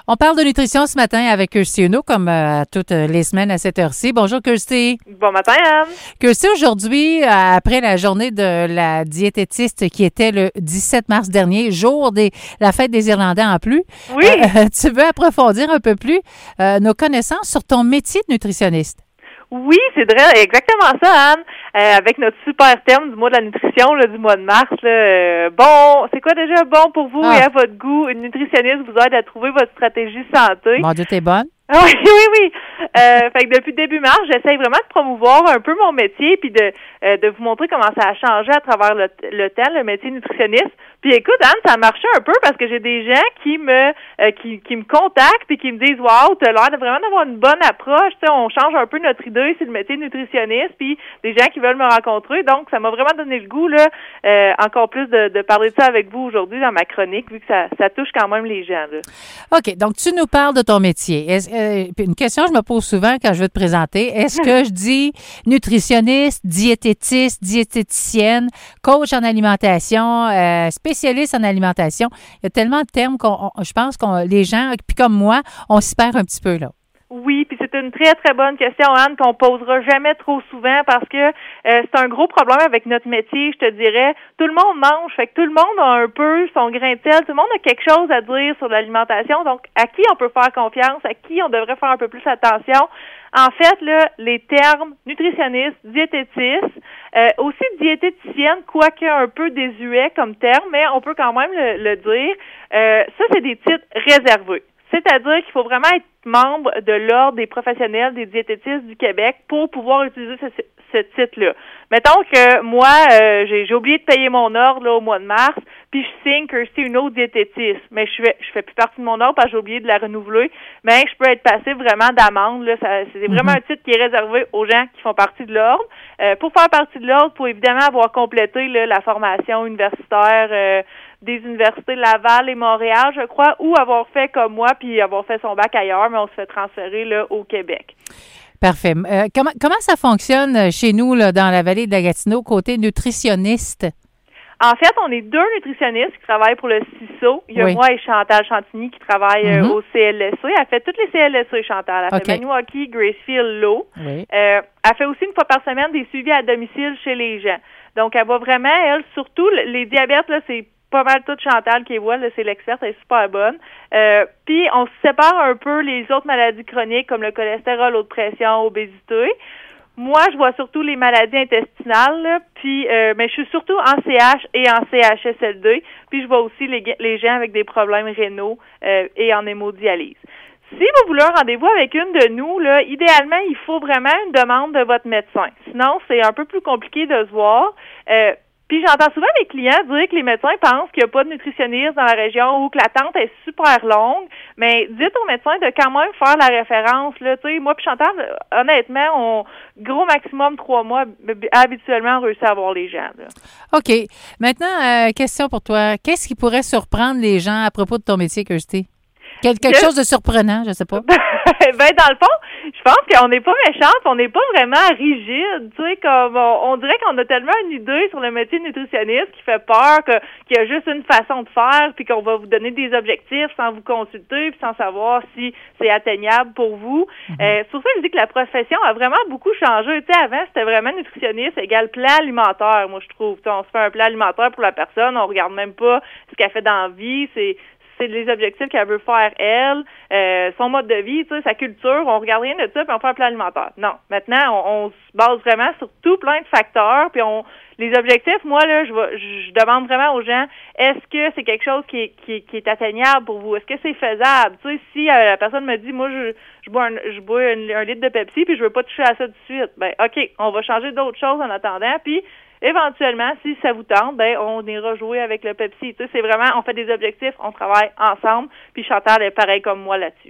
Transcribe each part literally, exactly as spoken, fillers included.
On parle de nutrition ce matin avec Kirsty Uno, comme euh, toutes les semaines à cette heure-ci. Bonjour, Kirsty. Bon matin, Anne. Kirsty, aujourd'hui, après la journée de la diététiste qui était le dix-sept mars dernier, jour de la fête des Irlandais en plus, oui. euh, tu veux approfondir un peu plus euh, nos connaissances sur ton métier de nutritionniste? Oui, c'est vrai, exactement ça, Anne. Euh, avec notre super thème du mois de la nutrition, là, du mois de mars. Là, euh, bon, c'est quoi déjà bon pour vous ah. et à votre goût? Une nutritionniste vous aide à trouver votre stratégie santé. Mon Dieu, t'es bonne. Oui, oui, oui. Euh, fait que depuis début mars, j'essaye vraiment de promouvoir un peu mon métier puis de euh, de vous montrer comment ça a changé à travers le, le temps, le métier nutritionniste. Puis écoute, Anne, ça a marché un peu parce que j'ai des gens qui me euh, qui, qui me contactent et qui me disent waouh, t'as l'air de vraiment d'avoir une bonne approche. Tu sais, on change un peu notre idée sur le métier nutritionniste, puis des gens qui veulent me rencontrer. Donc, ça m'a vraiment donné le goût là, euh, encore plus de, de parler de ça avec vous aujourd'hui dans ma chronique, vu que ça, ça touche quand même les gens. Là. OK, donc tu nous parles de ton métier. Est-ce, euh, une question que je me pose souvent quand je veux te présenter, est-ce que je dis nutritionniste, diététiste, diététicienne, coach en alimentation, euh, spécialiste en alimentation? Il y a tellement de termes qu'on, on, je pense que les gens, puis comme moi, on s'y perd un petit peu là. Oui, puis c'est une très, très bonne question, Anne, qu'on posera jamais trop souvent parce que euh, c'est un gros problème avec notre métier, je te dirais. Tout le monde mange, fait que tout le monde a un peu son grain de sel, tout le monde a quelque chose à dire sur l'alimentation, donc à qui on peut faire confiance, à qui on devrait faire un peu plus attention. En fait, là, les termes nutritionniste, diététiste, euh, aussi diététicienne, quoique un peu désuet comme terme, mais on peut quand même le, le dire, euh, ça, c'est des titres réservés. C'est-à-dire qu'il faut vraiment être membre de l'Ordre des professionnels des diététistes du Québec pour pouvoir utiliser ce, ce titre-là. Mettons que moi, euh, j'ai, j'ai oublié de payer mon ordre là, au mois de mars, puis je signe Kirsty Uno diététiste, mais je fais je fais plus partie de mon ordre parce que j'ai oublié de la renouveler, mais je peux être passé vraiment d'amende. Là, ça, c'est vraiment mm-hmm. un titre qui est réservé aux gens qui font partie de l'ordre. Euh, pour faire partie de l'ordre, il faut évidemment avoir complété là, la formation universitaire euh, des universités de Laval et Montréal, je crois, ou avoir fait comme moi, puis avoir fait son bac ailleurs, mais on se fait transférer là, au Québec. Parfait. Euh, comment, comment ça fonctionne chez nous, là, dans la vallée de la Gatineau, côté nutritionniste? En fait, on est deux nutritionnistes qui travaillent pour le C I S O. Il y a oui. moi et Chantal Chantigny qui travaillent mm-hmm. au C L S C. Elle fait toutes les C L S C, Chantal. Elle okay. fait Maniwaki, Gracefield, Low. Oui. Euh, elle fait aussi une fois par semaine des suivis à domicile chez les gens. Donc, elle va vraiment, elle, surtout, les diabètes, là, c'est pas mal toute Chantal qui est voit, là, c'est l'experte, elle est super bonne. Euh, puis, on se sépare un peu les autres maladies chroniques comme le cholestérol, haute pression, obésité. Moi, je vois surtout les maladies intestinales, là, puis euh, mais je suis surtout en C H et en C H S L D, puis je vois aussi les, les gens avec des problèmes rénaux euh, et en hémodialyse. Si vous voulez un rendez-vous avec une de nous, là, idéalement, il faut vraiment une demande de votre médecin. Sinon, c'est un peu plus compliqué de se voir. Euh, Puis j'entends souvent mes clients dire que les médecins pensent qu'il n'y a pas de nutritionniste dans la région ou que l'attente est super longue, mais dites au médecin de quand même faire la référence. Là, tu sais, moi puis Chantal, honnêtement, on gros maximum trois mois, habituellement, on réussit à avoir les gens. Là. OK. Maintenant, euh, question pour toi. Qu'est-ce qui pourrait surprendre les gens à propos de ton métier, Kirsty? Quel, quelque je... chose de surprenant, je sais pas. ben, dans le fond, je pense qu'on n'est pas méchante, on n'est pas vraiment rigide, tu sais, comme on, on dirait qu'on a tellement une idée sur le métier de nutritionniste qui fait peur que qu'il y a juste une façon de faire, puis qu'on va vous donner des objectifs sans vous consulter, puis sans savoir si c'est atteignable pour vous. Mm-hmm. Euh, c'est pour ça que je dis que la profession a vraiment beaucoup changé. Tu sais, avant, c'était vraiment nutritionniste égale plan alimentaire, moi je trouve. T'sais, on se fait un plan alimentaire pour la personne, on regarde même pas ce qu'elle fait dans la vie, c'est c'est les objectifs qu'elle veut faire, elle, euh, son mode de vie, tu sais, sa culture, on regarde rien de ça, puis on fait un plan alimentaire. Non. Maintenant, on, on se base vraiment sur tout plein de facteurs, puis on les objectifs, moi, là, je vais, je demande vraiment aux gens, est-ce que c'est quelque chose qui est, qui, qui est atteignable pour vous? Est-ce que c'est faisable? Tu sais, si euh, la personne me dit, moi, je, je bois, un, je bois un, un litre de Pepsi, puis je veux pas toucher à ça tout de suite, ben, OK, on va changer d'autres choses en attendant, puis éventuellement, si ça vous tente, ben on ira jouer avec le Pepsi. Tu sais, c'est vraiment, on fait des objectifs, on travaille ensemble, puis Chantal est pareil comme moi là-dessus.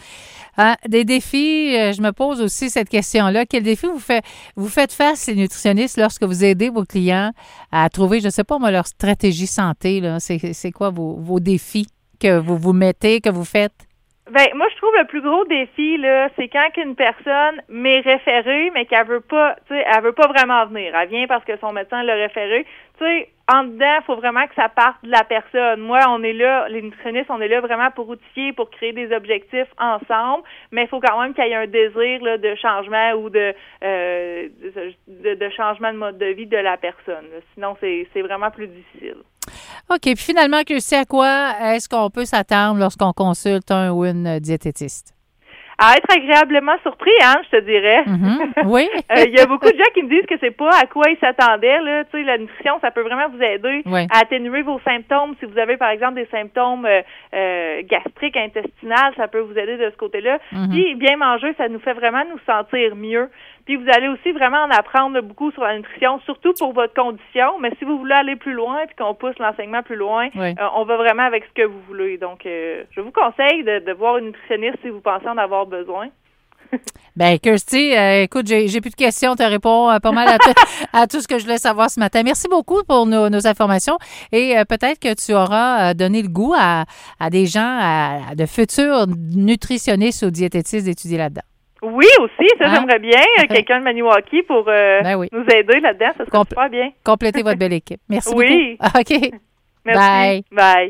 Ah, des défis, euh, je me pose aussi cette question-là. Quel défi vous, fait, vous faites face, les nutritionnistes, lorsque vous aidez vos clients à trouver, je ne sais pas moi, leur stratégie santé, là? C'est, c'est quoi vos, vos défis que vous vous mettez, que vous faites? Ben, moi, je trouve le plus gros défi, là, c'est quand une personne m'est référée, mais qu'elle veut pas, tu sais, elle veut pas vraiment venir. Elle vient parce que son médecin l'a référée. Tu sais, en dedans, il faut vraiment que ça parte de la personne. Moi, on est là, les nutritionnistes, on est là vraiment pour outiller, pour créer des objectifs ensemble, mais il faut quand même qu'il y ait un désir là, de changement ou de, euh, de, de changement de mode de vie de la personne. Là. Sinon, c'est, c'est vraiment plus difficile. OK. Puis finalement, que c'est à quoi est-ce qu'on peut s'attendre lorsqu'on consulte un ou une diététiste? À être agréablement surpris, hein, je te dirais. Mm-hmm. Oui. Il euh, y a beaucoup de gens qui me disent que c'est pas à quoi ils s'attendaient. Là. Tu sais, la nutrition, ça peut vraiment vous aider oui. à atténuer vos symptômes. Si vous avez, par exemple, des symptômes euh, euh, gastriques, intestinales, ça peut vous aider de ce côté-là. Mm-hmm. Puis, bien manger, ça nous fait vraiment nous sentir mieux. Puis, vous allez aussi vraiment en apprendre beaucoup sur la nutrition, surtout pour votre condition. Mais si vous voulez aller plus loin puis qu'on pousse l'enseignement plus loin, oui. euh, on va vraiment avec ce que vous voulez. Donc, euh, je vous conseille de, de voir une nutritionniste si vous pensez en avoir besoin. Bien, Kirsty, euh, écoute, j'ai, j'ai plus de questions. Tu réponds euh, pas mal à, t- à tout ce que je voulais savoir ce matin. Merci beaucoup pour nos, nos informations et euh, peut-être que tu auras euh, donné le goût à, à des gens, à, à de futurs nutritionnistes ou diététistes d'étudier là-dedans. Oui, aussi, ça hein? J'aimerais bien. Quelqu'un de Maniwaki pour euh, ben oui. nous aider là-dedans, ça serait Compl- super bien. Compléter votre belle équipe. Merci oui. beaucoup. OK. Merci. Bye. Bye.